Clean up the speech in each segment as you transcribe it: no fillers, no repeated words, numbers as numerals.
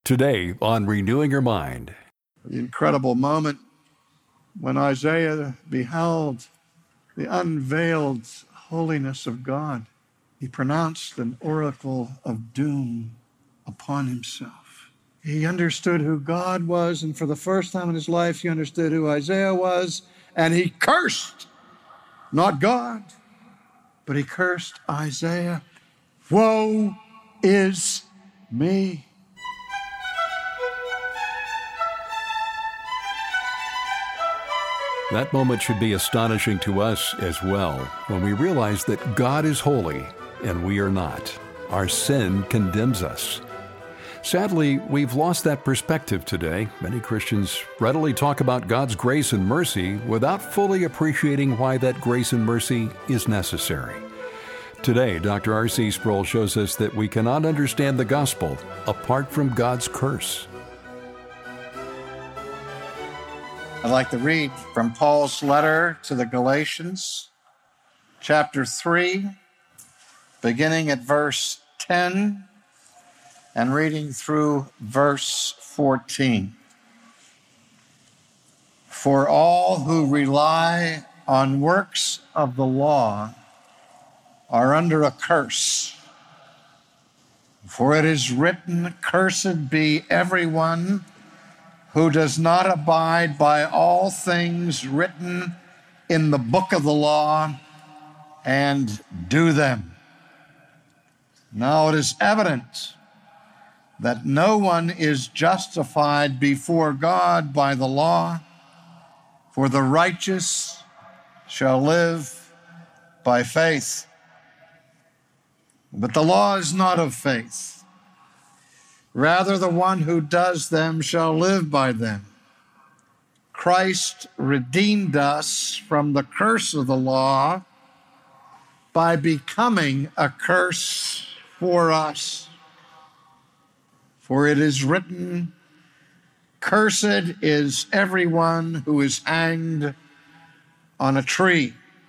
Today on Renewing Your Mind. The incredible moment when Isaiah beheld the unveiled holiness of God. He pronounced an oracle of doom upon himself. He understood who God was, and for the first time in his life, he understood who Isaiah was, and he cursed, not God, but he cursed Isaiah. Woe is me. That moment should be astonishing to us as well when we realize that God is holy and we are not. Our sin condemns us. Sadly, we've lost that perspective today. Many Christians readily talk about God's grace and mercy without fully appreciating why that grace and mercy is necessary. Today, Dr. R.C. Sproul shows us that we cannot understand the gospel apart from God's curse. I'd like to read from Paul's letter to the Galatians, chapter 3, beginning at verse 10 and reading through verse 14. For all who rely on works of the law are under a curse. For it is written, "Cursed be everyone who does not abide by all things written in the book of the law and do them." Now it is evident that no one is justified before God by the law, for the righteous shall live by faith. But the law is not of faith. Rather, the one who does them shall live by them. Christ redeemed us from the curse of the law by becoming a curse for us. For it is written, "Cursed is everyone who is hanged on a tree,"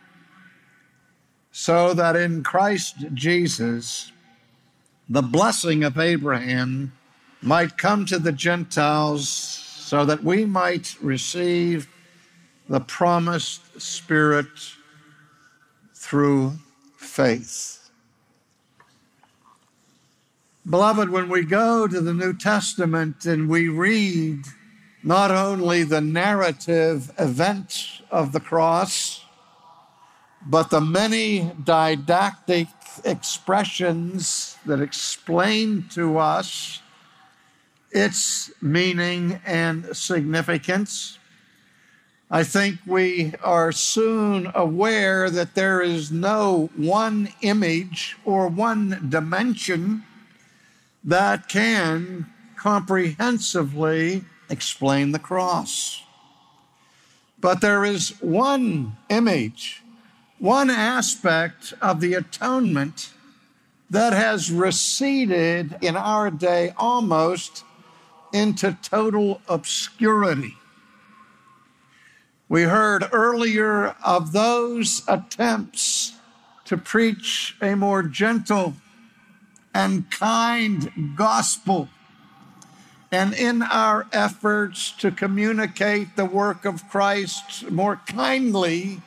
so that in Christ Jesus the blessing of Abraham might come to the Gentiles, so that we might receive the promised Spirit through faith. Beloved, when we go to the New Testament and we read not only the narrative event of the cross, but the many didactic expressions that explain to us its meaning and significance, I think we are soon aware that there is no one image or one dimension that can comprehensively explain the cross. But there is one image, one aspect of the atonement that has receded in our day almost into total obscurity. We heard earlier of those attempts to preach a more gentle and kind gospel. And in our efforts to communicate the work of Christ more kindly,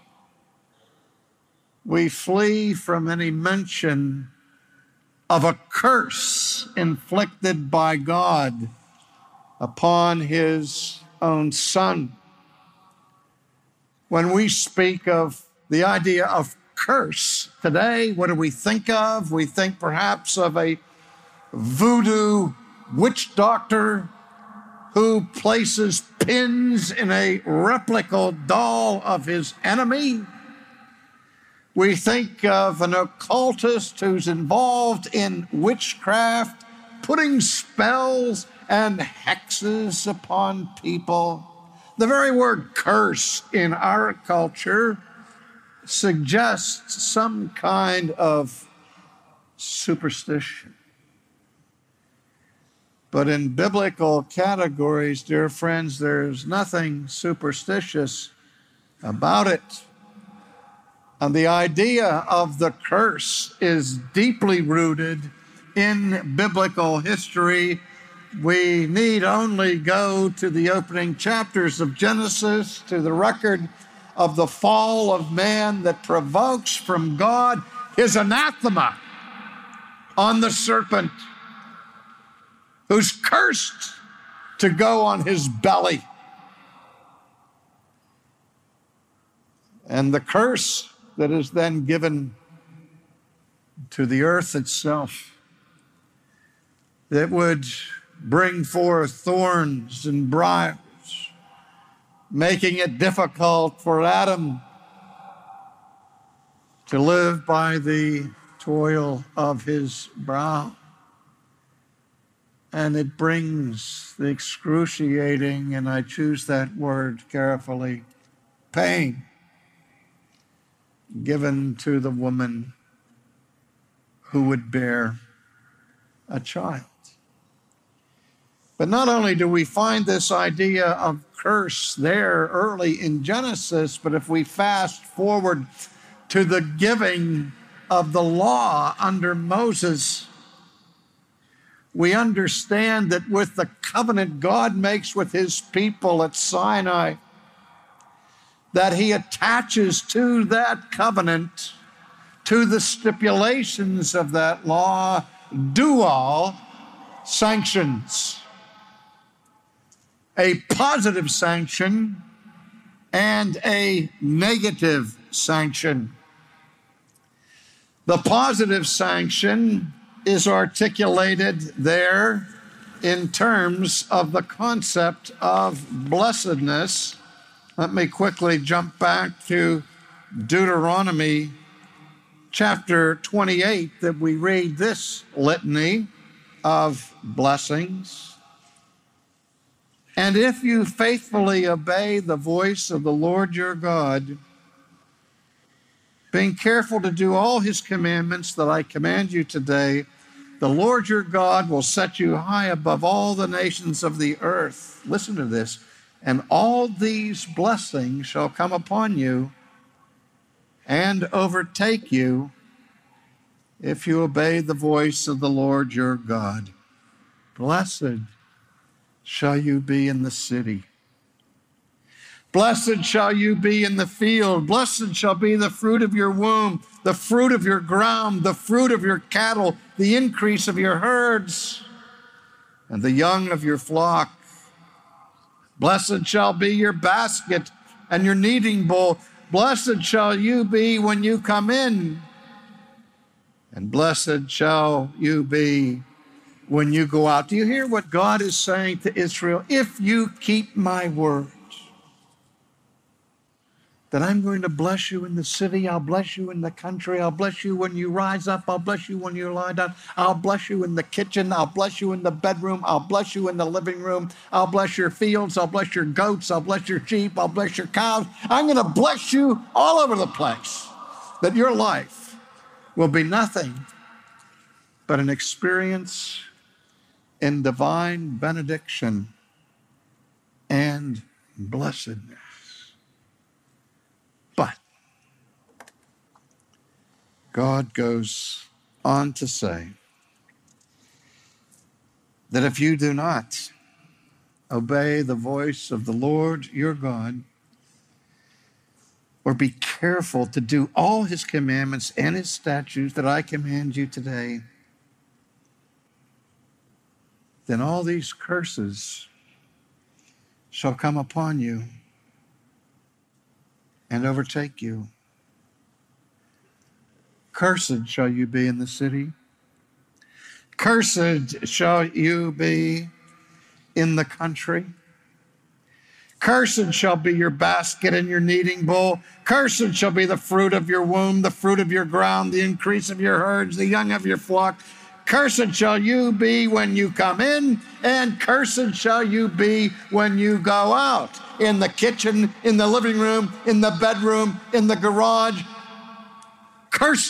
we flee from any mention of a curse inflicted by God upon his own Son. When we speak of the idea of curse today, what do we think of? We think perhaps of a voodoo witch doctor who places pins in a replica doll of his enemy. We think of an occultist who's involved in witchcraft, putting spells and hexes upon people. The very word curse in our culture suggests some kind of superstition. But in biblical categories, dear friends, there's nothing superstitious about it. And the idea of the curse is deeply rooted in biblical history, We need only go to the opening chapters of Genesis, to the record of the fall of man that provokes from God his anathema on the serpent, who's cursed to go on his belly. And the curse that is then given to the earth itself, that would bring forth thorns and briars, making it difficult for Adam to live by the toil of his brow. And it brings the excruciating, and I choose that word carefully, pain given to the woman who would bear a child. But not only do we find this idea of curse there early in Genesis, but if we fast forward to the giving of the law under Moses, we understand that with the covenant God makes with his people at Sinai, that he attaches to that covenant, to the stipulations of that law, dual sanctions. A positive sanction and a negative sanction. The positive sanction is articulated there in terms of the concept of blessedness. Let me quickly jump back to Deuteronomy chapter 28 that we read this litany of blessings. And if you faithfully obey the voice of the Lord your God, being careful to do all his commandments that I command you today, the Lord your God will set you high above all the nations of the earth. Listen to this. And all these blessings shall come upon you and overtake you if you obey the voice of the Lord your God. Blessed shall you be in the city. Blessed shall you be in the field. Blessed shall be the fruit of your womb, the fruit of your ground, the fruit of your cattle, the increase of your herds, and the young of your flock. Blessed shall be your basket and your kneading bowl. Blessed shall you be when you come in, and blessed shall you be when you go out. Do you hear what God is saying to Israel? If you keep my word, that I'm going to bless you in the city, I'll bless you in the country, I'll bless you when you rise up, I'll bless you when you lie down, I'll bless you in the kitchen, I'll bless you in the bedroom, I'll bless you in the living room, I'll bless your fields, I'll bless your goats, I'll bless your sheep, I'll bless your cows. I'm going to bless you all over the place, that your life will be nothing but an experience in divine benediction and blessedness. But God goes on to say that if you do not obey the voice of the Lord your God, or be careful to do all his commandments and his statutes that I command you today, then all these curses shall come upon you and overtake you. Cursed shall you be in the city. Cursed shall you be in the country. Cursed shall be your basket and your kneading bowl. Cursed shall be the fruit of your womb, the fruit of your ground, the increase of your herds, the young of your flock. Cursed shall you be when you come in, and cursed shall you be when you go out. In the kitchen, in the living room, in the bedroom, in the garage. Cursed.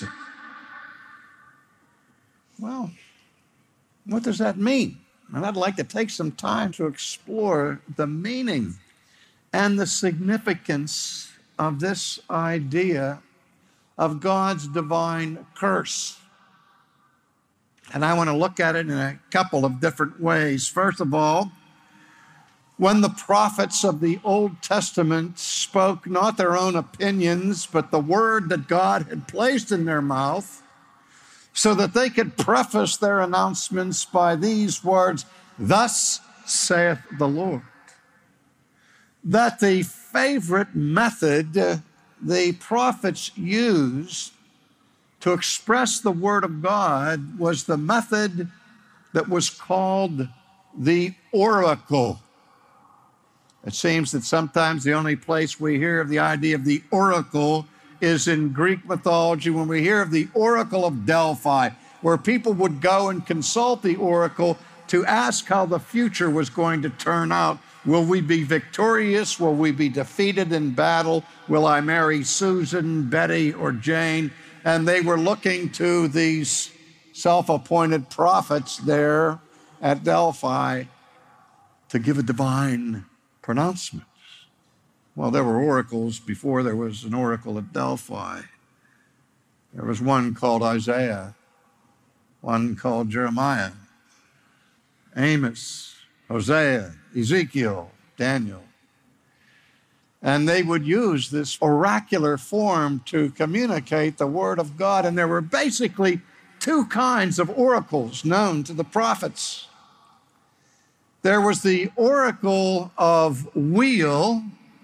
Well, what does that mean? And I'd like to take some time to explore the meaning and the significance of this idea of God's divine curse. And I want to look at it in a couple of different ways. First of all, when the prophets of the Old Testament spoke not their own opinions, but the word that God had placed in their mouth, so that they could preface their announcements by these words, "Thus saith the Lord." That the favorite method the prophets used to express the word of God was the method that was called the oracle. It seems that sometimes the only place we hear of the idea of the oracle is in Greek mythology, when we hear of the Oracle of Delphi, where people would go and consult the oracle to ask how the future was going to turn out. Will we be victorious? Will we be defeated in battle? Will I marry Susan, Betty, or Jane? And they were looking to these self-appointed prophets there at Delphi to give a divine pronouncement. Well, there were oracles before there was an oracle at Delphi. There was one called Isaiah, one called Jeremiah, Amos, Hosea, Ezekiel, Daniel. And they would use this oracular form to communicate the word of God. And there were basically two kinds of oracles known to the prophets. There was the oracle of weal,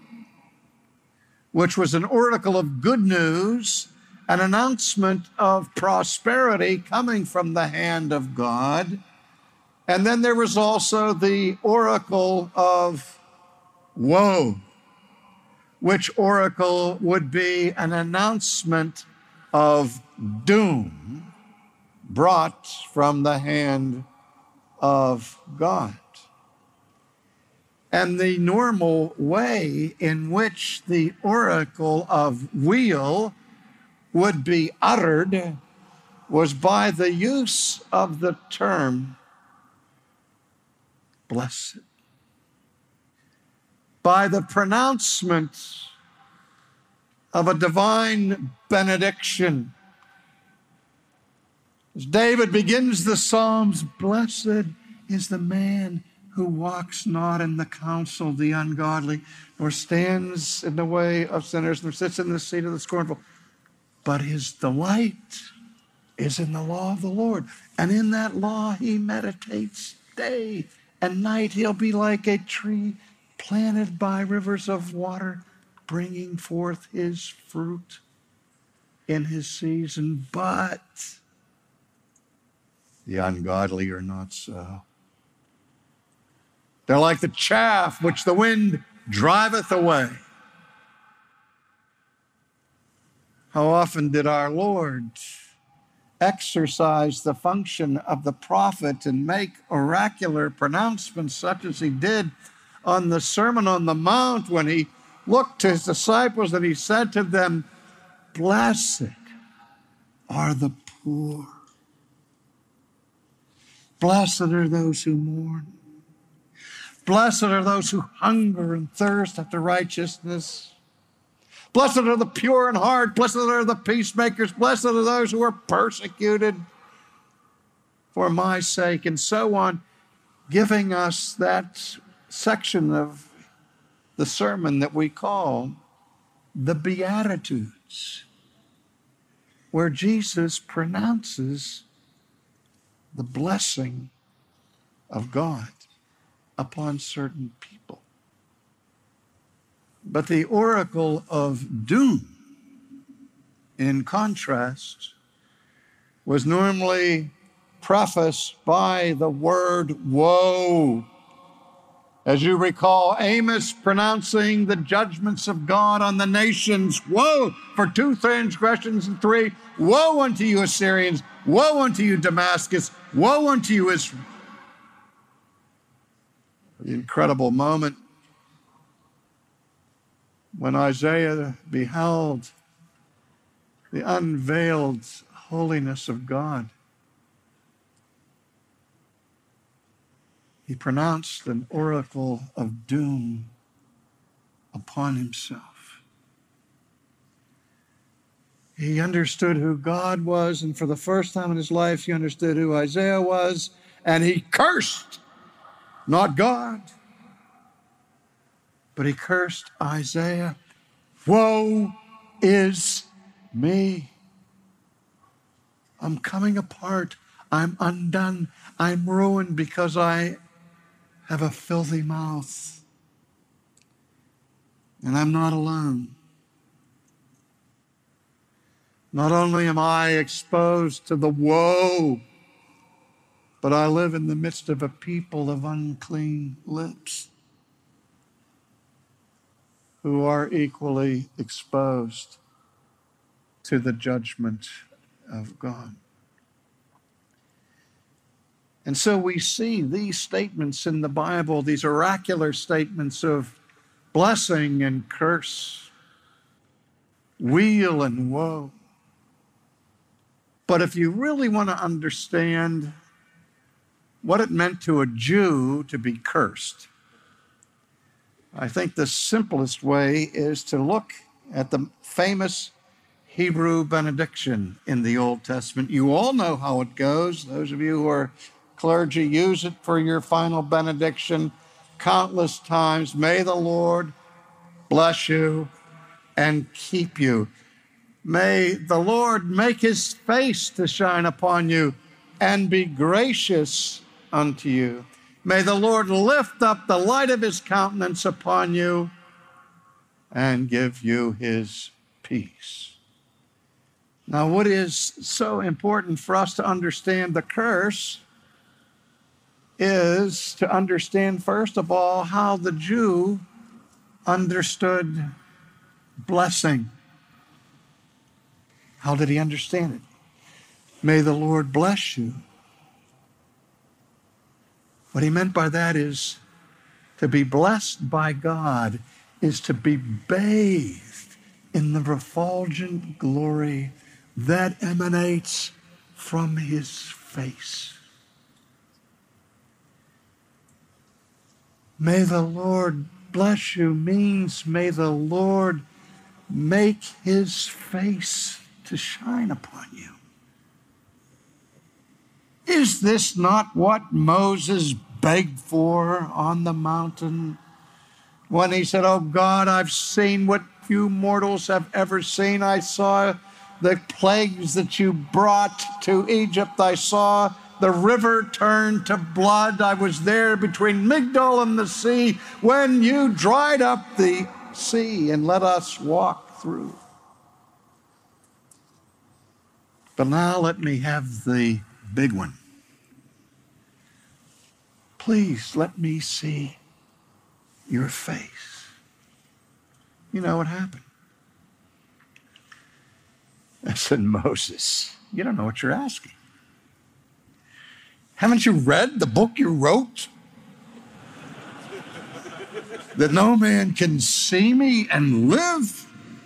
which was an oracle of good news, an announcement of prosperity coming from the hand of God. And then there was also the oracle of woe, which oracle would be an announcement of doom brought from the hand of God. And the normal way in which the oracle of weal would be uttered was by the use of the term blessed, by the pronouncement of a divine benediction. As David begins the Psalms, "Blessed is the man who walks not in the counsel of the ungodly, nor stands in the way of sinners, nor sits in the seat of the scornful, but his delight is in the law of the Lord. And in that law he meditates day and night. He'll be like a tree planted by rivers of water, bringing forth his fruit in his season. But the ungodly are not so. They're like the chaff which the wind driveth away." How often did our Lord exercise the function of the prophet and make oracular pronouncements such as he did on the Sermon on the Mount when he looked to his disciples and he said to them, "Blessed are the poor. Blessed are those who mourn. Blessed are those who hunger and thirst after righteousness. Blessed are the pure in heart. Blessed are the peacemakers. Blessed are those who are persecuted for my sake," and so on, giving us that section of the sermon that we call the Beatitudes, where Jesus pronounces the blessing of God upon certain people. But the oracle of doom, in contrast, was normally prefaced by the word woe. As you recall, Amos pronouncing the judgments of God on the nations. "Woe for 2 transgressions and 3. Woe unto you, Assyrians. Woe unto you, Damascus. Woe unto you, Israel." The incredible moment when Isaiah beheld the unveiled holiness of God. He pronounced an oracle of doom upon himself. He understood who God was, and for the first time in his life, he understood who Isaiah was, and he cursed, not God, but he cursed Isaiah. Woe is me. I'm coming apart. I'm undone. I'm ruined because I have a filthy mouth. And I'm not alone. Not only am I exposed to the woe, but I live in the midst of a people of unclean lips who are equally exposed to the judgment of God. And so we see these statements in the Bible, these oracular statements of blessing and curse, weal and woe. But if you really want to understand what it meant to a Jew to be cursed, I think the simplest way is to look at the famous Hebrew benediction in the Old Testament. You all know how it goes. Those of you who are clergy, use it for your final benediction countless times. May the Lord bless you and keep you. May the Lord make his face to shine upon you and be gracious unto you. May the Lord lift up the light of his countenance upon you and give you his peace. Now, what is so important for us to understand the curse is to understand, first of all, how the Jew understood blessing. How did he understand it? May the Lord bless you. What he meant by that is to be blessed by God is to be bathed in the refulgent glory that emanates from his face. May the Lord bless you means may the Lord make his face to shine upon you. Is this not what Moses begged for on the mountain when he said, "Oh God, I've seen what few mortals have ever seen. I saw the plagues that you brought to Egypt. I saw the river turn to blood. I was there between Migdol and the sea when you dried up the sea and let us walk through." But now let me have the big one. Please let me see your face. You know what happened? I said, Moses, you don't know what you're asking. Haven't you read the book you wrote? That no man can see me and live?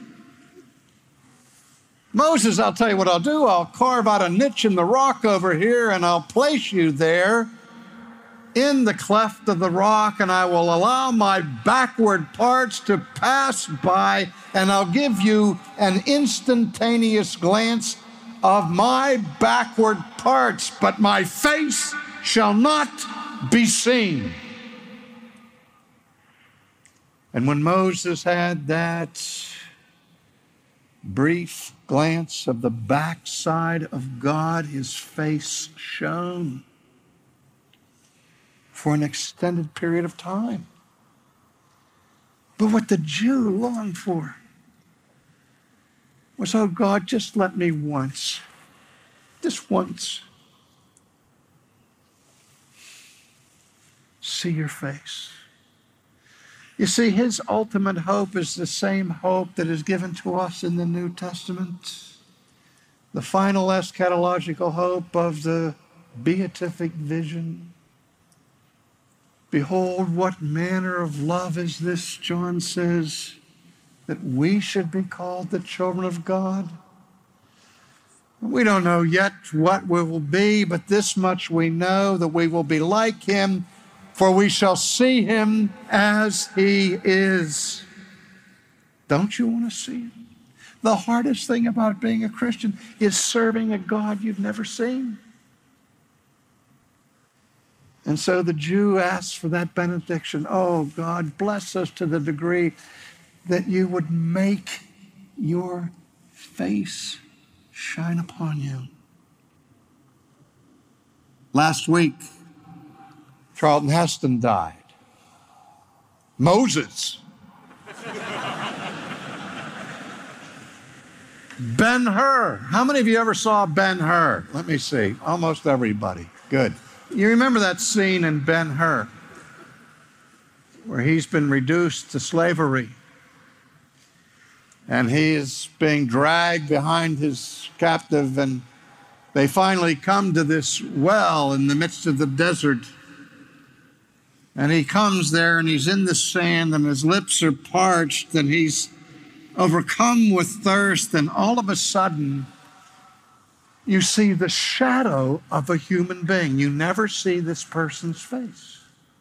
Moses, I'll tell you what I'll do. I'll carve out a niche in the rock over here and I'll place you there in the cleft of the rock, and I will allow my backward parts to pass by, and I'll give you an instantaneous glance of my backward parts, but my face shall not be seen. And when Moses had that brief glance of the backside of God, his face shone for an extended period of time. But what the Jew longed for was, oh God, just let me once, just once, see your face. You see, his ultimate hope is the same hope that is given to us in the New Testament. The final eschatological hope of the beatific vision. Behold, what manner of love is this, John says, that we should be called the children of God. We don't know yet what we will be, but this much we know, that we will be like him, for we shall see him as he is. Don't you want to see him? The hardest thing about being a Christian is serving a God you've never seen. And so the Jew asks for that benediction. Oh, God, bless us to the degree that you would make your face shine upon you. Last week, Charlton Heston died. Moses. Ben-Hur. How many of you ever saw Ben-Hur? Let me see. Almost everybody. Good. You remember that scene in Ben-Hur where he's been reduced to slavery and he is being dragged behind his captive, and they finally come to this well in the midst of the desert. And he comes there and he's in the sand and his lips are parched and he's overcome with thirst, and all of a sudden you see the shadow of a human being. You never see this person's face.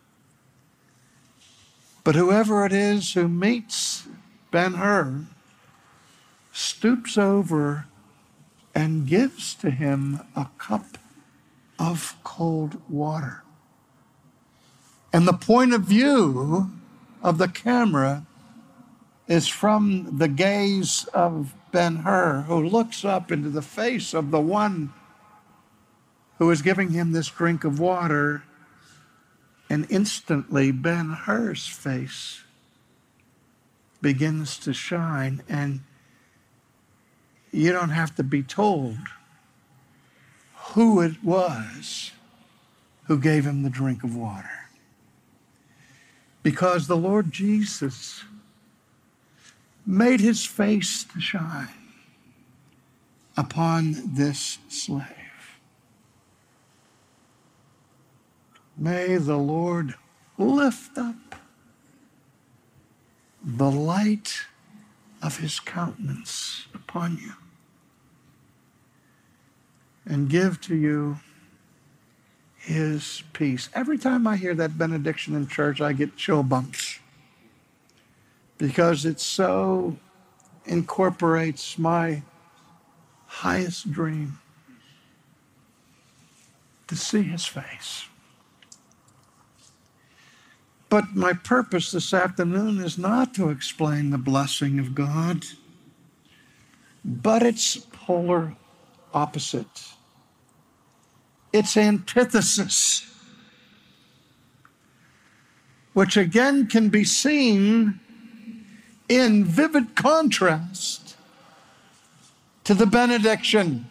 But whoever it is who meets Ben-Hur stoops over and gives to him a cup of cold water. And the point of view of the camera is from the gaze of Ben-Hur, who looks up into the face of the one who is giving him this drink of water, and instantly Ben-Hur's face begins to shine, and you don't have to be told who it was who gave him the drink of water. Because the Lord Jesus made his face to shine upon this slave. May the Lord lift up the light of his countenance upon you and give to you his peace. Every time I hear that benediction in church, I get chill bumps because it so incorporates my highest dream, to see his face. But my purpose this afternoon is not to explain the blessing of God, but its polar opposite. Its antithesis, which again can be seen in vivid contrast to the benediction.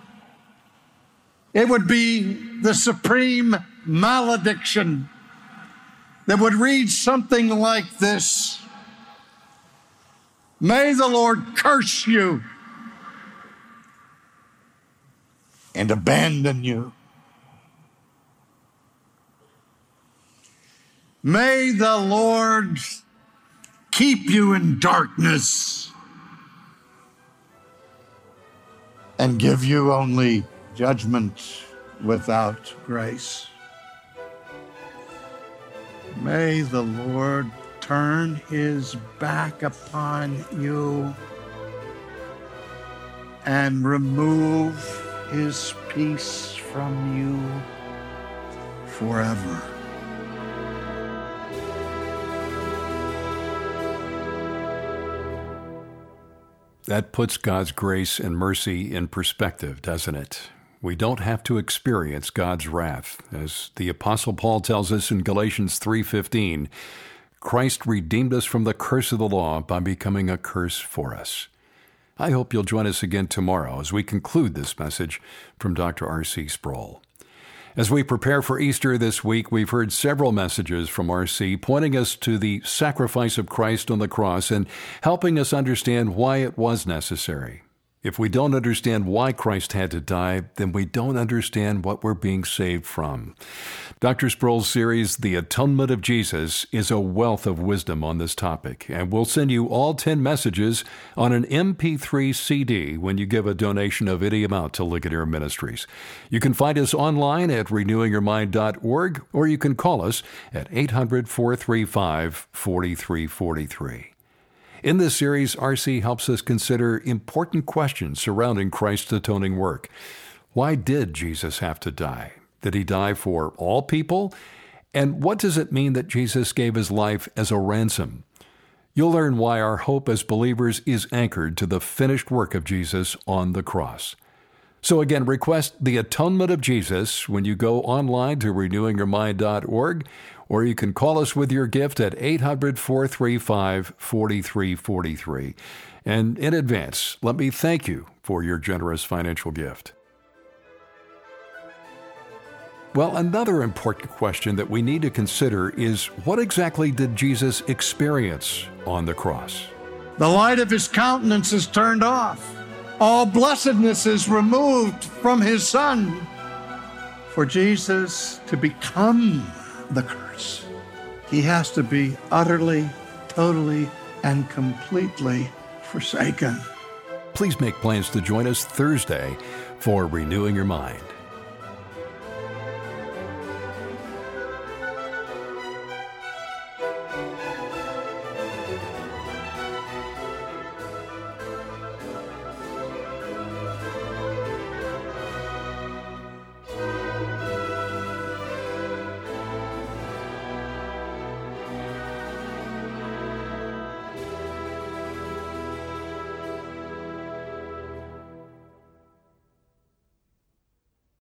It would be the supreme malediction that would read something like this: May the Lord curse you and abandon you. May the Lord keep you in darkness and give you only judgment without grace. May the Lord turn his back upon you and remove his peace from you forever. That puts God's grace and mercy in perspective, doesn't it? We don't have to experience God's wrath. As the Apostle Paul tells us in Galatians 3:15, Christ redeemed us from the curse of the law by becoming a curse for us. I hope you'll join us again tomorrow as we conclude this message from Dr. R.C. Sproul. As we prepare for Easter this week, we've heard several messages from R.C. pointing us to the sacrifice of Christ on the cross and helping us understand why it was necessary. If we don't understand why Christ had to die, then we don't understand what we're being saved from. Dr. Sproul's series, The Atonement of Jesus, is a wealth of wisdom on this topic, and we'll send you all 10 messages on an MP3 CD when you give a donation of any amount to Ligonier Ministries. You can find us online at renewingyourmind.org, or you can call us at 800-435-4343. In this series, R.C. helps us consider important questions surrounding Christ's atoning work. Why did Jesus have to die? Did he die for all people? And what does it mean that Jesus gave his life as a ransom? You'll learn why our hope as believers is anchored to the finished work of Jesus on the cross. So again, request The Atonement of Jesus when you go online to renewingyourmind.org, or you can call us with your gift at 800-435-4343. And in advance, let me thank you for your generous financial gift. Well, another important question that we need to consider is, what exactly did Jesus experience on the cross? The light of his countenance is turned off. All blessedness is removed from his Son for Jesus to become the curse. He has to be utterly, totally, and completely forsaken. Please make plans to join us Thursday for Renewing Your Mind.